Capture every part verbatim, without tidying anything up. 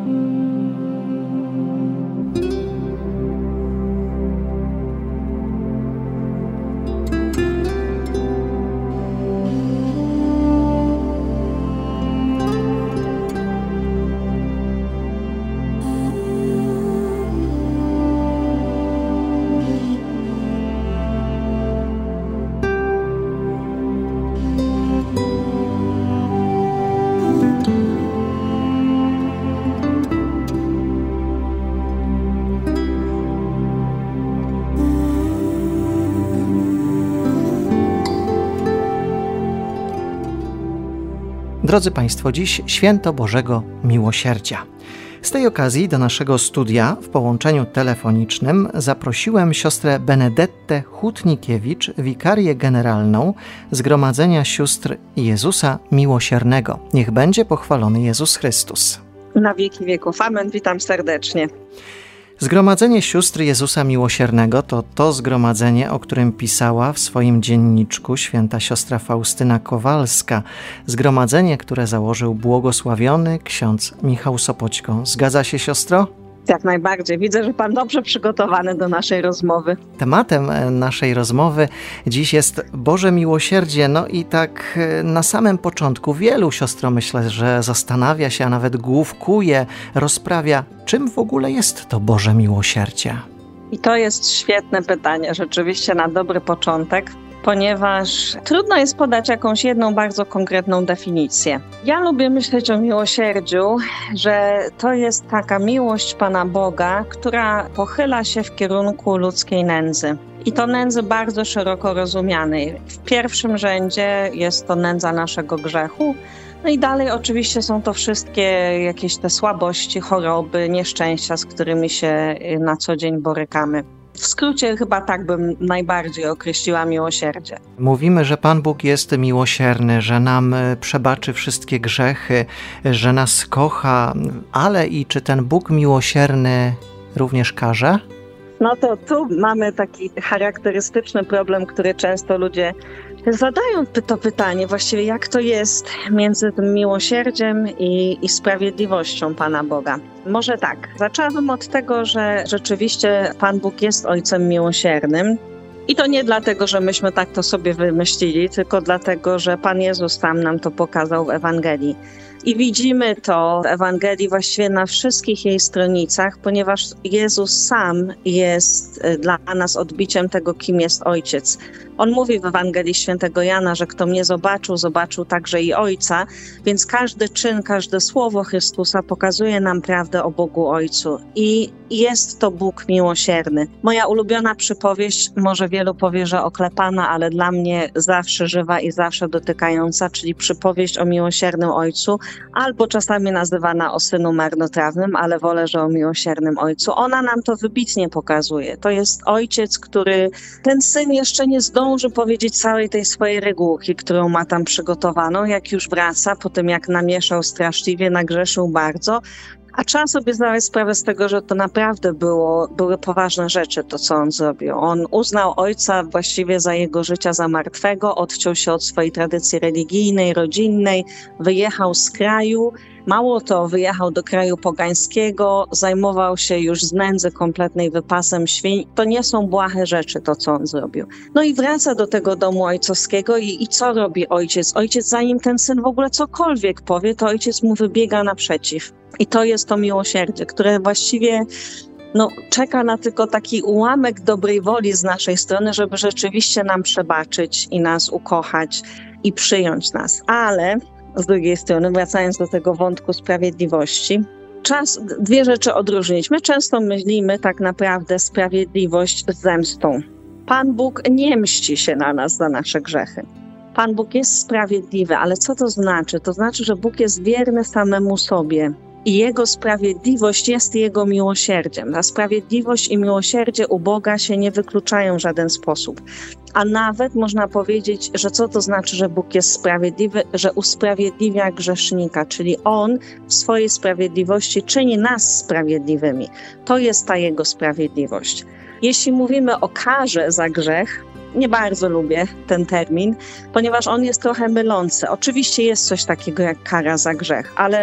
Drodzy Państwo, dziś Święto Bożego Miłosierdzia. Z tej okazji do naszego studia w połączeniu telefonicznym zaprosiłem siostrę Benedettę Hutnikiewicz, wikarię generalną Zgromadzenia Sióstr Jezusa Miłosiernego. Niech będzie pochwalony Jezus Chrystus. Na wieki wieków. Amen. Witam serdecznie. Zgromadzenie Sióstr Jezusa Miłosiernego to to zgromadzenie, o którym pisała w swoim dzienniczku święta siostra Faustyna Kowalska. Zgromadzenie, które założył błogosławiony ksiądz Michał Sopoćko. Zgadza się, siostro? Jak najbardziej. Widzę, że Pan dobrze przygotowany do naszej rozmowy. Tematem naszej rozmowy dziś jest Boże Miłosierdzie. No i tak na samym początku wielu, siostro, myślę, że zastanawia się, a nawet główkuje, rozprawia, czym w ogóle jest to Boże Miłosierdzie. I to jest świetne pytanie, rzeczywiście na dobry początek, ponieważ trudno jest podać jakąś jedną bardzo konkretną definicję. Ja lubię myśleć o miłosierdziu, że to jest taka miłość Pana Boga, która pochyla się w kierunku ludzkiej nędzy. I to nędzy bardzo szeroko rozumianej. W pierwszym rzędzie jest to nędza naszego grzechu, no i dalej oczywiście są to wszystkie jakieś te słabości, choroby, nieszczęścia, z którymi się na co dzień borykamy. W skrócie chyba tak bym najbardziej określiła miłosierdzie. Mówimy, że Pan Bóg jest miłosierny, że nam przebaczy wszystkie grzechy, że nas kocha, ale i czy ten Bóg miłosierny również karze? No to tu mamy taki charakterystyczny problem, który często ludzie zadają to pytanie, właściwie jak to jest między tym miłosierdziem i, i sprawiedliwością Pana Boga. Może tak, zaczęłabym od tego, że rzeczywiście Pan Bóg jest Ojcem miłosiernym i to nie dlatego, że myśmy tak to sobie wymyślili, tylko dlatego, że Pan Jezus sam nam to pokazał w Ewangelii. I widzimy to w Ewangelii właściwie na wszystkich jej stronicach, ponieważ Jezus sam jest dla nas odbiciem tego, kim jest Ojciec. On mówi w Ewangelii Świętego Jana, że kto mnie zobaczył, zobaczył także i Ojca, więc każdy czyn, każde słowo Chrystusa pokazuje nam prawdę o Bogu Ojcu. I jest to Bóg miłosierny. Moja ulubiona przypowieść, może wielu powie, że oklepana, ale dla mnie zawsze żywa i zawsze dotykająca, czyli przypowieść o miłosiernym Ojcu, albo czasami nazywana o synu marnotrawnym, ale wolę, że o miłosiernym Ojcu. Ona nam to wybitnie pokazuje. To jest Ojciec, który ten syn jeszcze nie zdąży powiedzieć całej tej swojej regułki, którą ma tam przygotowaną, jak już wraca, po tym jak namieszał straszliwie, nagrzeszył bardzo. A trzeba sobie zdawać sprawę z tego, że to naprawdę było, były poważne rzeczy, to co on zrobił. On uznał ojca właściwie za jego życia za martwego, odciął się od swojej tradycji religijnej, rodzinnej, wyjechał z kraju. Mało to, wyjechał do kraju pogańskiego, zajmował się już z nędzy kompletnej wypasem świń. To nie są błahe rzeczy, to co on zrobił. No i wraca do tego domu ojcowskiego i, i co robi ojciec? Ojciec, zanim ten syn w ogóle cokolwiek powie, to ojciec mu wybiega naprzeciw. I to jest to miłosierdzie, które właściwie no, czeka na tylko taki ułamek dobrej woli z naszej strony, żeby rzeczywiście nam przebaczyć i nas ukochać i przyjąć nas. Ale z drugiej strony, wracając do tego wątku sprawiedliwości, czas dwie rzeczy odróżnić. My często myślimy tak naprawdę sprawiedliwość z zemstą. Pan Bóg nie mści się na nas za nasze grzechy. Pan Bóg jest sprawiedliwy, ale co to znaczy? To znaczy, że Bóg jest wierny samemu sobie. I Jego sprawiedliwość jest Jego miłosierdziem. A sprawiedliwość i miłosierdzie u Boga się nie wykluczają w żaden sposób. A nawet można powiedzieć, że co to znaczy, że Bóg jest sprawiedliwy? Że usprawiedliwia grzesznika, czyli On w swojej sprawiedliwości czyni nas sprawiedliwymi. To jest ta Jego sprawiedliwość. Jeśli mówimy o karze za grzech, nie bardzo lubię ten termin, ponieważ on jest trochę mylący. Oczywiście jest coś takiego jak kara za grzech, ale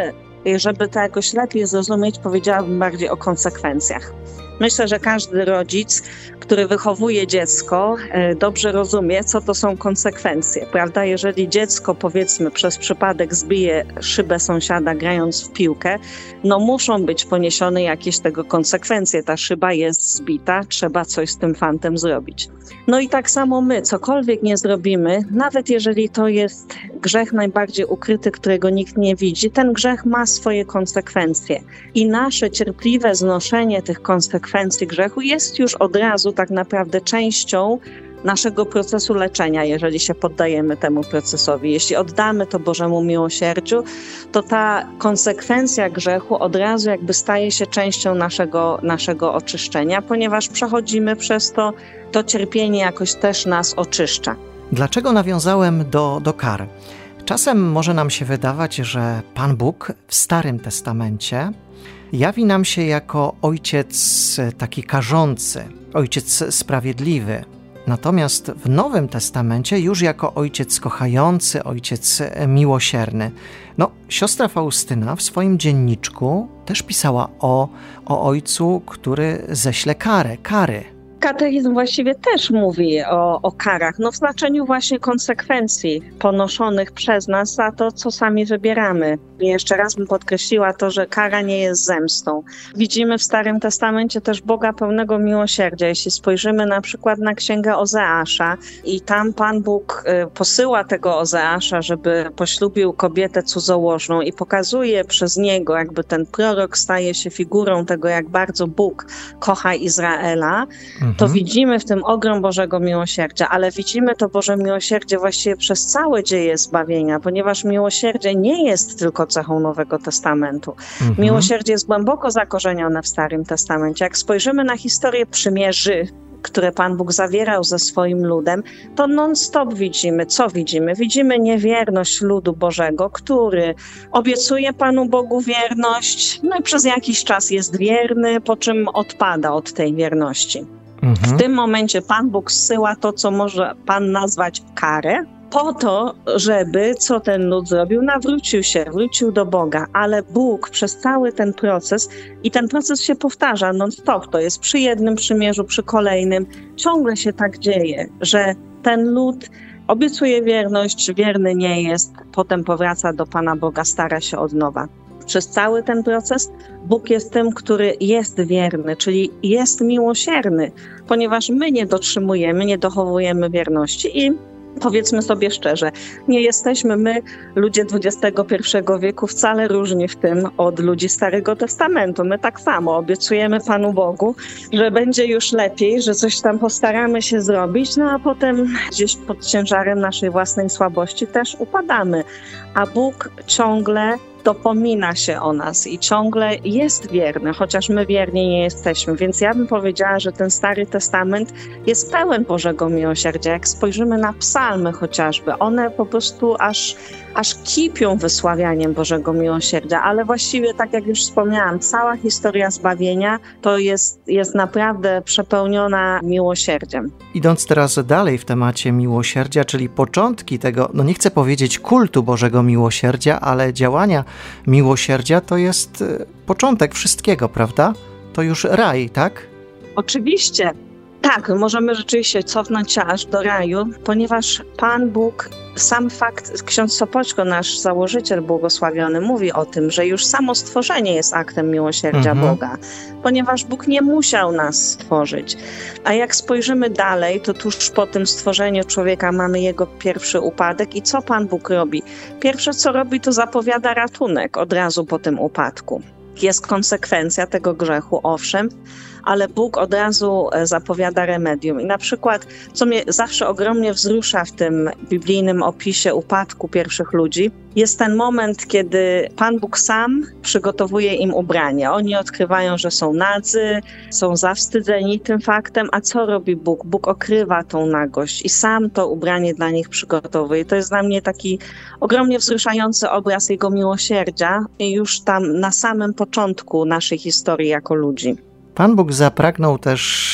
żeby to jakoś lepiej zrozumieć, powiedziałabym bardziej o konsekwencjach. Myślę, że każdy rodzic, który wychowuje dziecko, dobrze rozumie, co to są konsekwencje, prawda? Jeżeli dziecko, powiedzmy, przez przypadek zbije szybę sąsiada grając w piłkę, no muszą być poniesione jakieś tego konsekwencje. Ta szyba jest zbita, trzeba coś z tym fantem zrobić. No i tak samo my, cokolwiek nie zrobimy, nawet jeżeli to jest grzech najbardziej ukryty, którego nikt nie widzi, ten grzech ma swoje konsekwencje. I nasze cierpliwe znoszenie tych konsekwencji grzechu jest już od razu tak naprawdę częścią naszego procesu leczenia, jeżeli się poddajemy temu procesowi. Jeśli oddamy to Bożemu miłosierdziu, to ta konsekwencja grzechu od razu jakby staje się częścią naszego, naszego oczyszczenia, ponieważ przechodzimy przez to, to cierpienie jakoś też nas oczyszcza. Dlaczego nawiązałem do, do kar? Czasem może nam się wydawać, że Pan Bóg w Starym Testamencie jawi nam się jako ojciec taki karzący, ojciec sprawiedliwy. Natomiast w Nowym Testamencie już jako ojciec kochający, ojciec miłosierny. No, siostra Faustyna w swoim dzienniczku też pisała o, o ojcu, który ześle karę, kary. Katechizm właściwie też mówi o, o karach, no w znaczeniu właśnie konsekwencji ponoszonych przez nas za to, co sami wybieramy. I jeszcze raz bym podkreśliła to, że kara nie jest zemstą. Widzimy w Starym Testamencie też Boga pełnego miłosierdzia. Jeśli spojrzymy na przykład na księgę Ozeasza i tam Pan Bóg posyła tego Ozeasza, żeby poślubił kobietę cudzołożną i pokazuje przez niego, jakby ten prorok staje się figurą tego, jak bardzo Bóg kocha Izraela, to widzimy w tym ogrom Bożego miłosierdzia, ale widzimy to Boże miłosierdzie właściwie przez całe dzieje zbawienia, ponieważ miłosierdzie nie jest tylko cechą Nowego Testamentu. Mhm. Miłosierdzie jest głęboko zakorzenione w Starym Testamencie. Jak spojrzymy na historię przymierzy, które Pan Bóg zawierał ze swoim ludem, to non-stop widzimy. Co widzimy? Widzimy niewierność ludu Bożego, który obiecuje Panu Bogu wierność, no i przez jakiś czas jest wierny, po czym odpada od tej wierności. Mhm. W tym momencie Pan Bóg zsyła to, co może Pan nazwać karę, po to, żeby, co ten lud zrobił, nawrócił się, wrócił do Boga, ale Bóg przez cały ten proces, i ten proces się powtarza non-stop, to jest przy jednym przymierzu, przy kolejnym, ciągle się tak dzieje, że ten lud obiecuje wierność, wierny nie jest, potem powraca do Pana Boga, stara się od nowa. Przez cały ten proces Bóg jest tym, który jest wierny, czyli jest miłosierny, ponieważ my nie dotrzymujemy, nie dochowujemy wierności i powiedzmy sobie szczerze, nie jesteśmy my, ludzie dwudziestego pierwszego wieku, wcale różni w tym od ludzi Starego Testamentu. My tak samo obiecujemy Panu Bogu, że będzie już lepiej, że coś tam postaramy się zrobić, no a potem gdzieś pod ciężarem naszej własnej słabości też upadamy. A Bóg ciągle dopomina się o nas i ciągle jest wierny, chociaż my wierni nie jesteśmy. Więc ja bym powiedziała, że ten Stary Testament jest pełen Bożego miłosierdzia. Jak spojrzymy na psalmy chociażby, one po prostu aż, aż kipią wysławianiem Bożego miłosierdzia, ale właściwie, tak jak już wspomniałam, cała historia zbawienia to jest, jest naprawdę przepełniona miłosierdziem. Idąc teraz dalej w temacie miłosierdzia, czyli początki tego, no nie chcę powiedzieć kultu Bożego miłosierdzia, ale działania miłosierdzia to jest początek wszystkiego, prawda? To już raj, tak? Oczywiście. Tak, możemy rzeczywiście cofnąć się aż do raju, ponieważ Pan Bóg, sam fakt, ksiądz Sopoćko, nasz założyciel błogosławiony, mówi o tym, że już samo stworzenie jest aktem miłosierdzia mhm. Boga, ponieważ Bóg nie musiał nas stworzyć. A jak spojrzymy dalej, to tuż po tym stworzeniu człowieka mamy jego pierwszy upadek i co Pan Bóg robi? Pierwsze, co robi, to zapowiada ratunek od razu po tym upadku. Jest konsekwencja tego grzechu, owszem, ale Bóg od razu zapowiada remedium. I na przykład, co mnie zawsze ogromnie wzrusza w tym biblijnym opisie upadku pierwszych ludzi, jest ten moment, kiedy Pan Bóg sam przygotowuje im ubranie. Oni odkrywają, że są nadzy, są zawstydzeni tym faktem, a co robi Bóg? Bóg okrywa tą nagość i sam to ubranie dla nich przygotowuje. To jest dla mnie taki ogromnie wzruszający obraz Jego miłosierdzia i już tam na samym początku naszej historii jako ludzi. Pan Bóg zapragnął też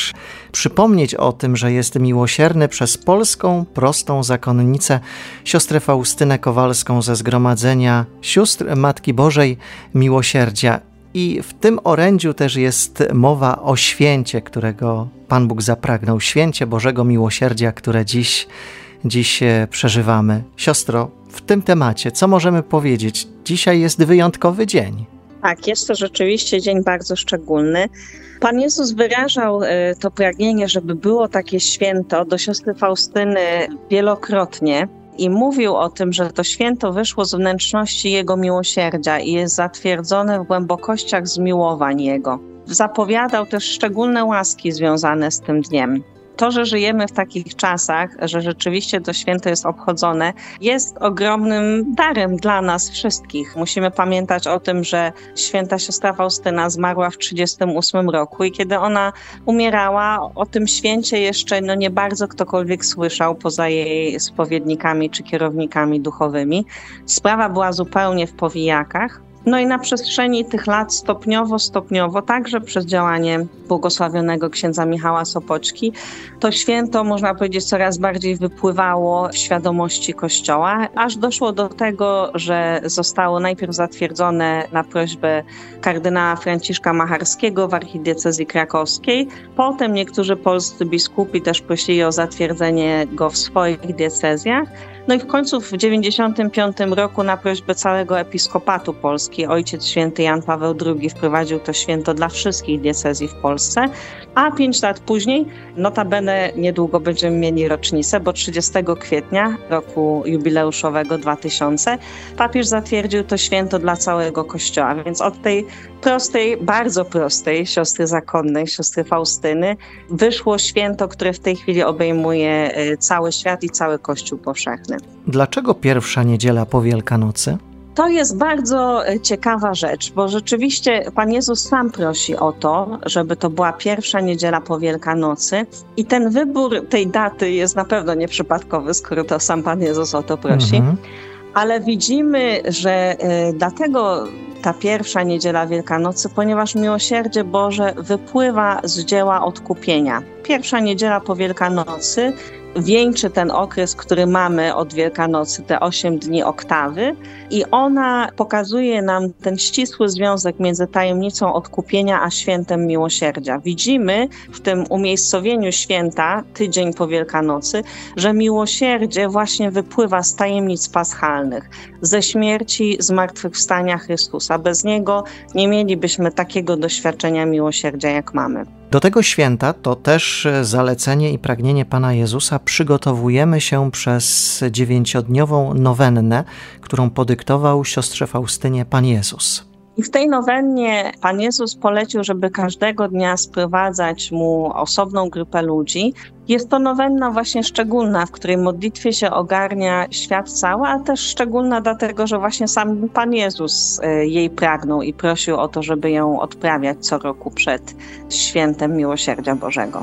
przypomnieć o tym, że jest miłosierny przez polską, prostą zakonnicę, siostrę Faustynę Kowalską ze Zgromadzenia Sióstr Matki Bożej Miłosierdzia. I w tym orędziu też jest mowa o święcie, którego Pan Bóg zapragnął, święcie Bożego Miłosierdzia, które dziś, dziś przeżywamy. Siostro, w tym temacie co możemy powiedzieć? Dzisiaj jest wyjątkowy dzień. Tak, jest to rzeczywiście dzień bardzo szczególny. Pan Jezus wyrażał to pragnienie, żeby było takie święto do siostry Faustyny wielokrotnie i mówił o tym, że to święto wyszło z wnętrzności Jego miłosierdzia i jest zatwierdzone w głębokościach zmiłowań Jego. Zapowiadał też szczególne łaski związane z tym dniem. To, że żyjemy w takich czasach, że rzeczywiście to święto jest obchodzone, jest ogromnym darem dla nas wszystkich. Musimy pamiętać o tym, że święta siostra Faustyna zmarła w trzydziestym ósmym roku i kiedy ona umierała, o tym święcie jeszcze no nie bardzo ktokolwiek słyszał poza jej spowiednikami czy kierownikami duchowymi. Sprawa była zupełnie w powijakach. No i na przestrzeni tych lat stopniowo, stopniowo, także przez działanie błogosławionego księdza Michała Sopoćki, to święto, można powiedzieć, coraz bardziej wypływało w świadomości Kościoła, aż doszło do tego, że zostało najpierw zatwierdzone na prośbę kardynała Franciszka Macharskiego w archidiecezji krakowskiej. Potem niektórzy polscy biskupi też prosili o zatwierdzenie go w swoich diecezjach. No i w końcu w dziewięćdziesiątym piątym roku na prośbę całego episkopatu Polski ojciec święty Jan Paweł drugi wprowadził to święto dla wszystkich diecezji w Polsce, a pięć lat później, notabene niedługo będziemy mieli rocznicę, bo trzydziestego kwietnia roku jubileuszowego dwa tysiące papież zatwierdził to święto dla całego Kościoła, więc od tej prostej, bardzo prostej siostry zakonnej, siostry Faustyny, wyszło święto, które w tej chwili obejmuje cały świat i cały Kościół powszechny. Dlaczego pierwsza niedziela po Wielkanocy? To jest bardzo ciekawa rzecz, bo rzeczywiście Pan Jezus sam prosi o to, żeby to była pierwsza niedziela po Wielkanocy i ten wybór tej daty jest na pewno nieprzypadkowy, skoro to sam Pan Jezus o to prosi. Mhm. Ale widzimy, że y, dlatego ta pierwsza niedziela Wielkanocy, ponieważ miłosierdzie Boże wypływa z dzieła odkupienia. Pierwsza niedziela po Wielkanocy wieńczy ten okres, który mamy od Wielkanocy, te osiem dni oktawy i ona pokazuje nam ten ścisły związek między tajemnicą odkupienia a świętem miłosierdzia. Widzimy w tym umiejscowieniu święta, tydzień po Wielkanocy, że miłosierdzie właśnie wypływa z tajemnic paschalnych, ze śmierci, zmartwychwstania Chrystusa. Bez Niego nie mielibyśmy takiego doświadczenia miłosierdzia, jak mamy. Do tego święta to też zalecenie i pragnienie Pana Jezusa przygotowujemy się przez dziewięciodniową nowennę, którą podyktował siostrze Faustynie Pan Jezus. I w tej nowennie Pan Jezus polecił, żeby każdego dnia sprowadzać mu osobną grupę ludzi. Jest to nowenna właśnie szczególna, w której modlitwie się ogarnia świat cały, a też szczególna dlatego, że właśnie sam Pan Jezus jej pragnął i prosił o to, żeby ją odprawiać co roku przed świętem Miłosierdzia Bożego.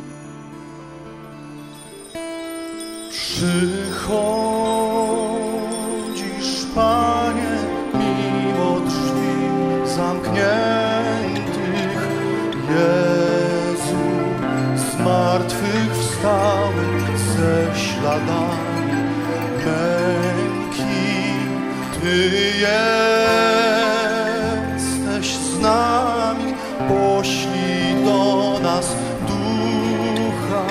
Przychodzisz, Panie, mimo drzwi zamkniętych, Jezu, zmartwychwstały ze śladami męki. Ty jesteś z nami, poślij do nas Ducha,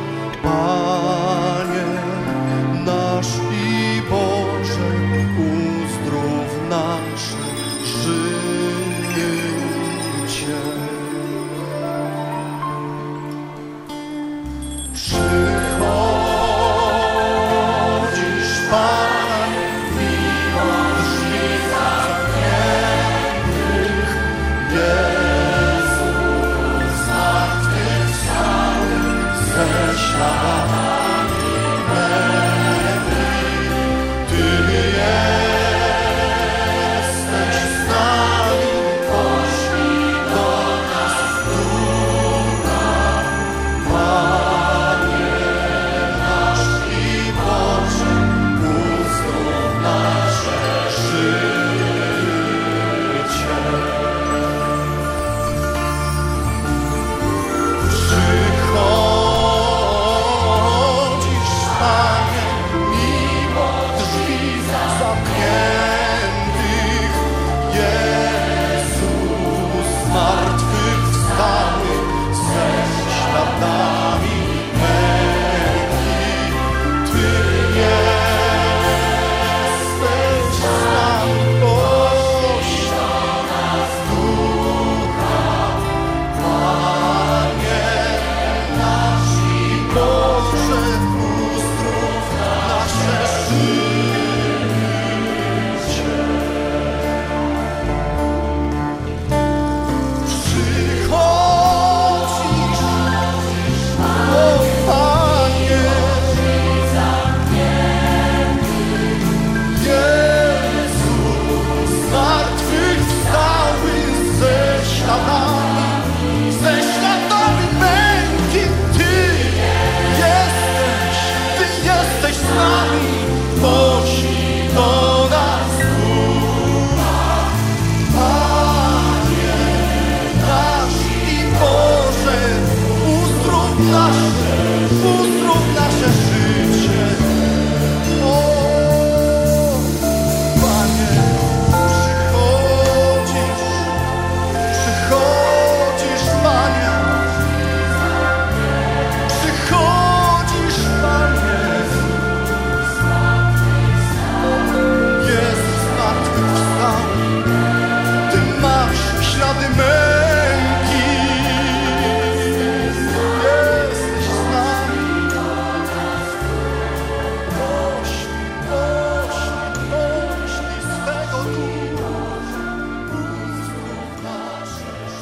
Panie nasz i Boże, uzdrów nasze życie. Przychodzisz, Panie, mimo drzwi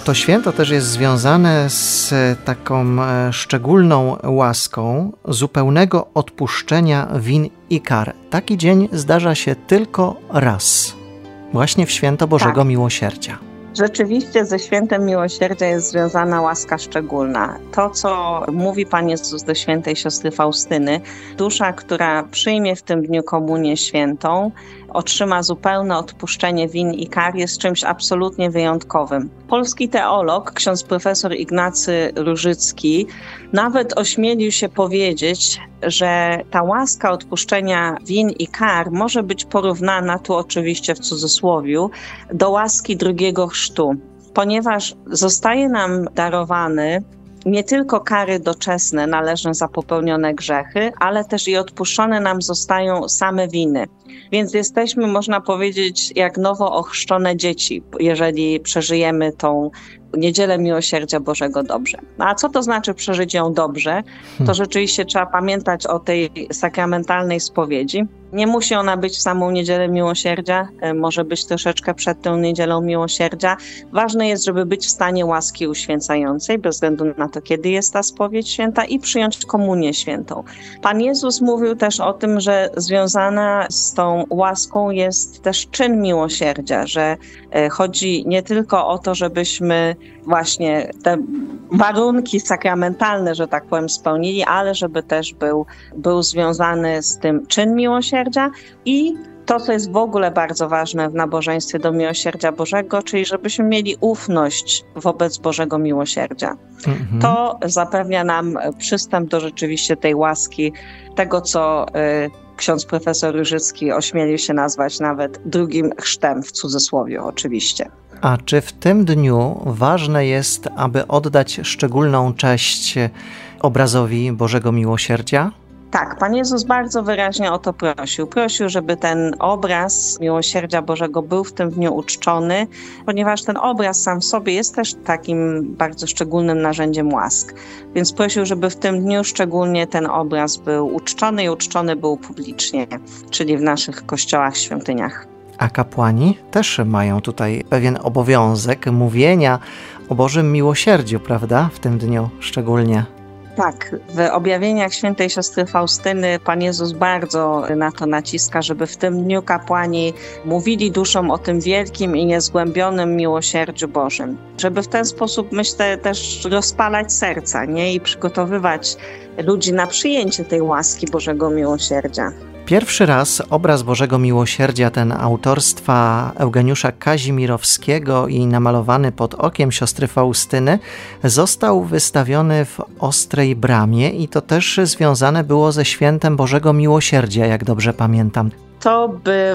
To święto też jest związane z taką szczególną łaską zupełnego odpuszczenia win i kar. Taki dzień zdarza się tylko raz, właśnie w święto Bożego tak. Miłosierdzia. Rzeczywiście ze świętem miłosierdzia jest związana łaska szczególna. To, co mówi Pan Jezus do świętej siostry Faustyny, dusza, która przyjmie w tym dniu komunię świętą, otrzyma zupełne odpuszczenie win i kar, jest czymś absolutnie wyjątkowym. Polski teolog, ksiądz profesor Ignacy Różycki, nawet ośmielił się powiedzieć, że ta łaska odpuszczenia win i kar może być porównana, tu oczywiście w cudzysłowiu, do łaski drugiego chrztu, ponieważ zostaje nam darowany nie tylko kary doczesne należne za popełnione grzechy, ale też i odpuszczone nam zostają same winy. Więc jesteśmy, można powiedzieć, jak nowo ochrzczone dzieci, jeżeli przeżyjemy tą Niedzielę Miłosierdzia Bożego dobrze. A co to znaczy przeżyć ją dobrze? To rzeczywiście trzeba pamiętać o tej sakramentalnej spowiedzi. Nie musi ona być w samą Niedzielę Miłosierdzia, może być troszeczkę przed tą Niedzielą Miłosierdzia. Ważne jest, żeby być w stanie łaski uświęcającej, bez względu na to, kiedy jest ta spowiedź święta, i przyjąć komunię świętą. Pan Jezus mówił też o tym, że związana z tą łaską jest też czyn miłosierdzia, że chodzi nie tylko o to, żebyśmy właśnie te warunki sakramentalne, że tak powiem, spełnili, ale żeby też był, był związany z tym czyn miłosierdzia i to, co jest w ogóle bardzo ważne w nabożeństwie do miłosierdzia Bożego, czyli żebyśmy mieli ufność wobec Bożego miłosierdzia. Mhm. To zapewnia nam przystęp do rzeczywiście tej łaski, tego, co y, ksiądz profesor Różycki ośmielił się nazwać nawet drugim chrztem, w cudzysłowie oczywiście. A czy w tym dniu ważne jest, aby oddać szczególną cześć obrazowi Bożego Miłosierdzia? Tak, Pan Jezus bardzo wyraźnie o to prosił. Prosił, żeby ten obraz Miłosierdzia Bożego był w tym dniu uczczony, ponieważ ten obraz sam w sobie jest też takim bardzo szczególnym narzędziem łask. Więc prosił, żeby w tym dniu szczególnie ten obraz był uczczony i uczczony był publicznie, czyli w naszych kościołach, świątyniach. A kapłani też mają tutaj pewien obowiązek mówienia o Bożym Miłosierdziu, prawda? W tym dniu szczególnie. Tak, w objawieniach świętej siostry Faustyny Pan Jezus bardzo na to naciska, żeby w tym dniu kapłani mówili duszom o tym wielkim i niezgłębionym miłosierdziu Bożym. Żeby w ten sposób, myślę, też rozpalać serca, nie? I przygotowywać ludzi na przyjęcie tej łaski Bożego Miłosierdzia. Pierwszy raz obraz Bożego Miłosierdzia, ten autorstwa Eugeniusza Kazimirowskiego i namalowany pod okiem siostry Faustyny, został wystawiony w Ostrej Bramie i to też związane było ze świętem Bożego Miłosierdzia, jak dobrze pamiętam. To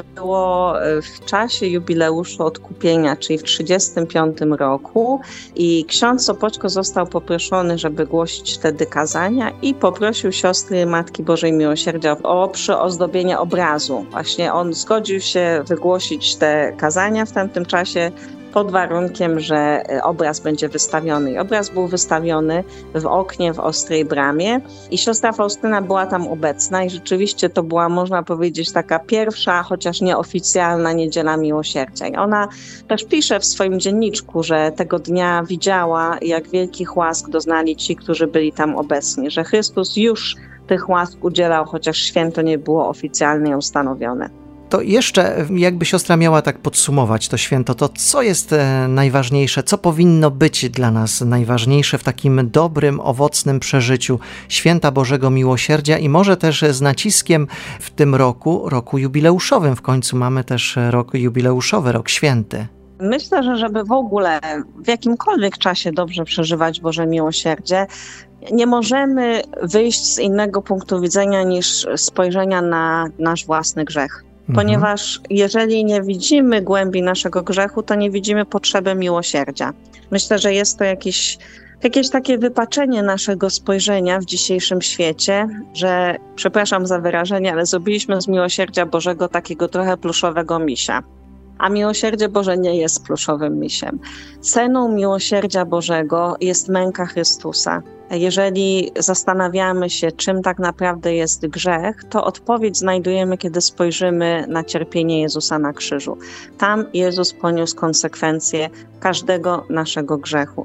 było w czasie jubileuszu odkupienia, czyli w trzydziestym piątym roku, i ksiądz Sopoćko został poproszony, żeby głosić wtedy kazania, i poprosił siostry Matki Bożej Miłosierdzia o przyozdobienie obrazu. Właśnie on zgodził się wygłosić te kazania w tamtym czasie, pod warunkiem, że obraz będzie wystawiony. I obraz był wystawiony w oknie w Ostrej Bramie i siostra Faustyna była tam obecna i rzeczywiście to była, można powiedzieć, taka pierwsza, chociaż nieoficjalna Niedziela Miłosierdzia. I ona też pisze w swoim dzienniczku, że tego dnia widziała, jak wielkich łask doznali ci, którzy byli tam obecni, że Chrystus już tych łask udzielał, chociaż święto nie było oficjalnie ustanowione. To jeszcze, jakby siostra miała tak podsumować to święto, to co jest najważniejsze, co powinno być dla nas najważniejsze w takim dobrym, owocnym przeżyciu święta Bożego Miłosierdzia i może też z naciskiem w tym roku, roku jubileuszowym. W końcu mamy też rok jubileuszowy, rok święty. Myślę, że żeby w ogóle w jakimkolwiek czasie dobrze przeżywać Boże Miłosierdzie, nie możemy wyjść z innego punktu widzenia niż spojrzenia na nasz własny grzech. Ponieważ jeżeli nie widzimy głębi naszego grzechu, to nie widzimy potrzeby miłosierdzia. Myślę, że jest to jakieś, jakieś takie wypaczenie naszego spojrzenia w dzisiejszym świecie, że, przepraszam za wyrażenie, ale zrobiliśmy z miłosierdzia Bożego takiego trochę pluszowego misia. A miłosierdzie Boże nie jest pluszowym misiem. Ceną miłosierdzia Bożego jest męka Chrystusa. Jeżeli zastanawiamy się, czym tak naprawdę jest grzech, to odpowiedź znajdujemy, kiedy spojrzymy na cierpienie Jezusa na krzyżu. Tam Jezus poniósł konsekwencje każdego naszego grzechu.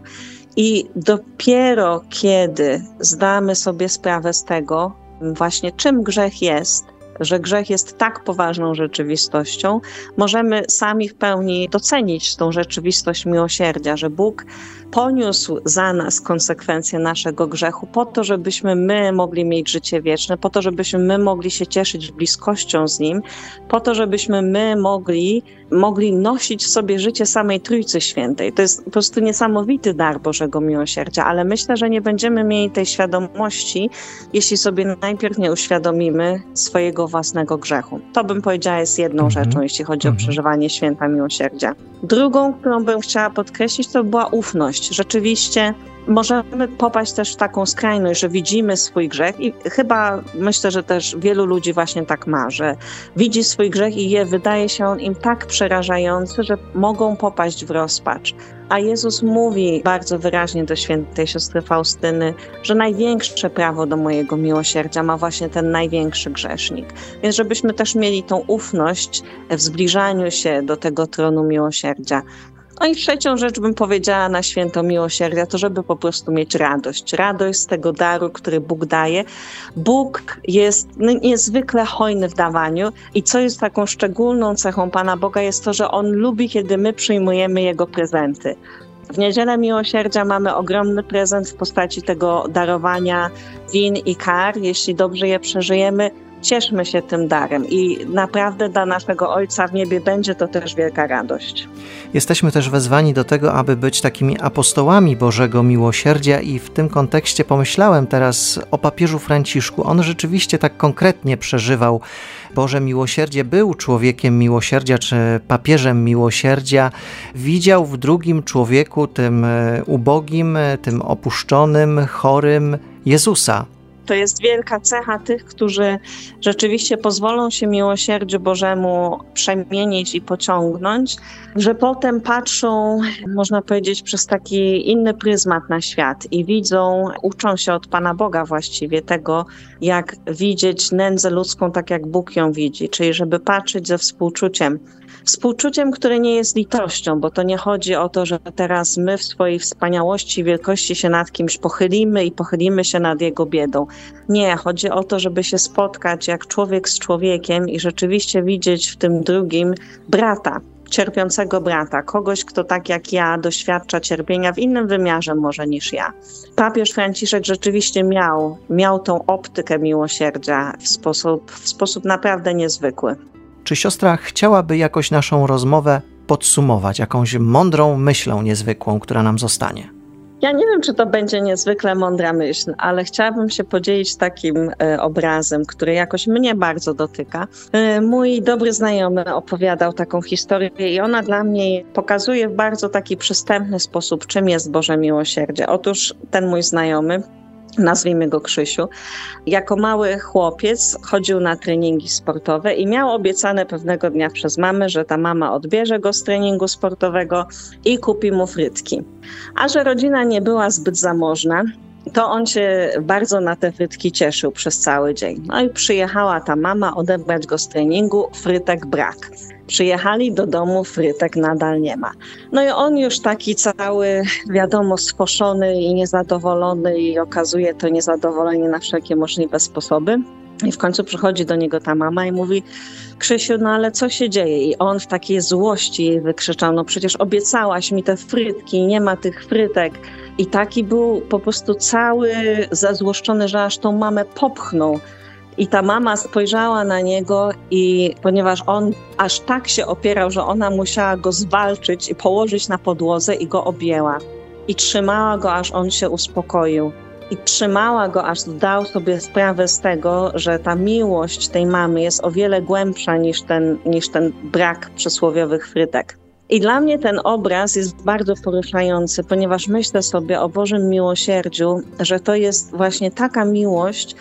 I dopiero kiedy zdamy sobie sprawę z tego, właśnie czym grzech jest, że grzech jest tak poważną rzeczywistością, możemy sami w pełni docenić tą rzeczywistość miłosierdzia, że Bóg poniósł za nas konsekwencje naszego grzechu po to, żebyśmy my mogli mieć życie wieczne, po to, żebyśmy my mogli się cieszyć bliskością z Nim, po to, żebyśmy my mogli, mogli nosić w sobie życie samej Trójcy Świętej. To jest po prostu niesamowity dar Bożego miłosierdzia, ale myślę, że nie będziemy mieli tej świadomości, jeśli sobie najpierw nie uświadomimy swojego własnego grzechu. To bym powiedziała jest jedną mm-hmm. rzeczą, jeśli chodzi mm-hmm. o przeżywanie święta miłosierdzia. Drugą, którą bym chciała podkreślić, to była ufność. Rzeczywiście możemy popaść też w taką skrajność, że widzimy swój grzech i chyba myślę, że też wielu ludzi właśnie tak ma, że widzi swój grzech i je, wydaje się on im tak przerażający, że mogą popaść w rozpacz. A Jezus mówi bardzo wyraźnie do świętej siostry Faustyny, że największe prawo do mojego miłosierdzia ma właśnie ten największy grzesznik. Więc żebyśmy też mieli tą ufność w zbliżaniu się do tego tronu miłosierdzia. No i trzecią rzecz bym powiedziała na święto miłosierdzia, to żeby po prostu mieć radość. Radość z tego daru, który Bóg daje. Bóg jest niezwykle hojny w dawaniu i co jest taką szczególną cechą Pana Boga jest to, że On lubi, kiedy my przyjmujemy Jego prezenty. W Niedzielę Miłosierdzia mamy ogromny prezent w postaci tego darowania win i kar. Jeśli dobrze je przeżyjemy, cieszmy się tym darem i naprawdę dla naszego Ojca w niebie będzie to też wielka radość. Jesteśmy też wezwani do tego, aby być takimi apostołami Bożego Miłosierdzia i w tym kontekście pomyślałem teraz o papieżu Franciszku. On rzeczywiście tak konkretnie przeżywał Boże Miłosierdzie, był człowiekiem miłosierdzia czy papieżem miłosierdzia. Widział w drugim człowieku, tym ubogim, tym opuszczonym, chorym Jezusa. To jest wielka cecha tych, którzy rzeczywiście pozwolą się miłosierdziu Bożemu przemienić i pociągnąć, że potem patrzą, można powiedzieć, przez taki inny pryzmat na świat i widzą, uczą się od Pana Boga właściwie tego, jak widzieć nędzę ludzką tak, jak Bóg ją widzi, czyli żeby patrzeć ze współczuciem. Współczuciem, które nie jest litością, bo to nie chodzi o to, że teraz my w swojej wspaniałości i wielkości się nad kimś pochylimy i pochylimy się nad jego biedą. Nie, chodzi o to, żeby się spotkać jak człowiek z człowiekiem i rzeczywiście widzieć w tym drugim brata, cierpiącego brata, kogoś, kto tak jak ja doświadcza cierpienia w innym wymiarze może niż ja. Papież Franciszek rzeczywiście miał, miał tą optykę miłosierdzia w sposób, w sposób naprawdę niezwykły. Czy siostra chciałaby jakoś naszą rozmowę podsumować, jakąś mądrą myślą niezwykłą, która nam zostanie? Ja nie wiem, czy to będzie niezwykle mądra myśl, ale chciałabym się podzielić takim e, obrazem, który jakoś mnie bardzo dotyka. E, mój dobry znajomy opowiadał taką historię i ona dla mnie pokazuje w bardzo taki przystępny sposób, czym jest Boże Miłosierdzie. Otóż ten mój znajomy, nazwijmy go Krzysiu, jako mały chłopiec chodził na treningi sportowe i miał obiecane pewnego dnia przez mamę, że ta mama odbierze go z treningu sportowego i kupi mu frytki. A że rodzina nie była zbyt zamożna, to on się bardzo na te frytki cieszył przez cały dzień. No i przyjechała ta mama odebrać go z treningu, frytek brak. Przyjechali do domu, frytek nadal nie ma. No i on już taki cały, wiadomo, sfoszony i niezadowolony i okazuje to niezadowolenie na wszelkie możliwe sposoby. I w końcu przychodzi do niego ta mama i mówi: Krzysiu, no ale co się dzieje? I on w takiej złości jej wykrzyczał: no przecież obiecałaś mi te frytki, nie ma tych frytek. I taki był po prostu cały zazłoszczony, że aż tą mamę popchnął. I ta mama spojrzała na niego i ponieważ on aż tak się opierał, że ona musiała go zwalczyć i położyć na podłodze i go objęła. I trzymała go, aż on się uspokoił. I trzymała go, aż zdał sobie sprawę z tego, że ta miłość tej mamy jest o wiele głębsza niż ten, niż ten brak przysłowiowych frytek. I dla mnie ten obraz jest bardzo poruszający, ponieważ myślę sobie o Bożym miłosierdziu, że to jest właśnie taka miłość,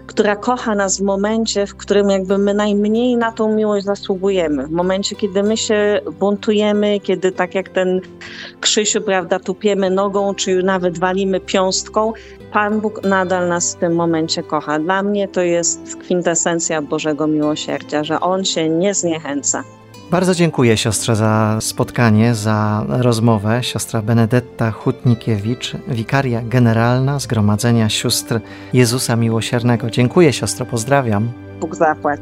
która kocha nas w momencie, w którym jakby my najmniej na tą miłość zasługujemy. W momencie, kiedy my się buntujemy, kiedy tak jak ten Krzysiu, prawda, tupiemy nogą, czy nawet walimy piąstką, Pan Bóg nadal nas w tym momencie kocha. Dla mnie to jest kwintesencja Bożego miłosierdzia, że On się nie zniechęca. Bardzo dziękuję siostrze za spotkanie, za rozmowę. Siostra Benedetta Hutnikiewicz, wikaria generalna Zgromadzenia Sióstr Jezusa Miłosiernego. Dziękuję siostro, pozdrawiam. Bóg zapłać.